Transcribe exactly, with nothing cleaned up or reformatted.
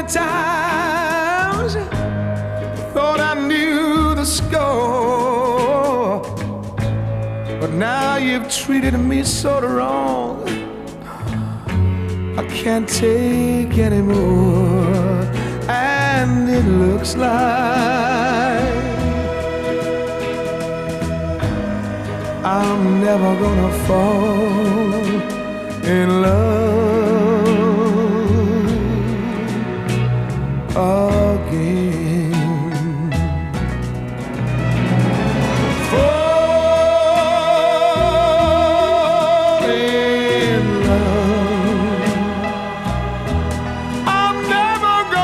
times thought I knew the score, but now you've treated me so wrong. I can't take anymore, and it looks like I'm never gonna fall in love again.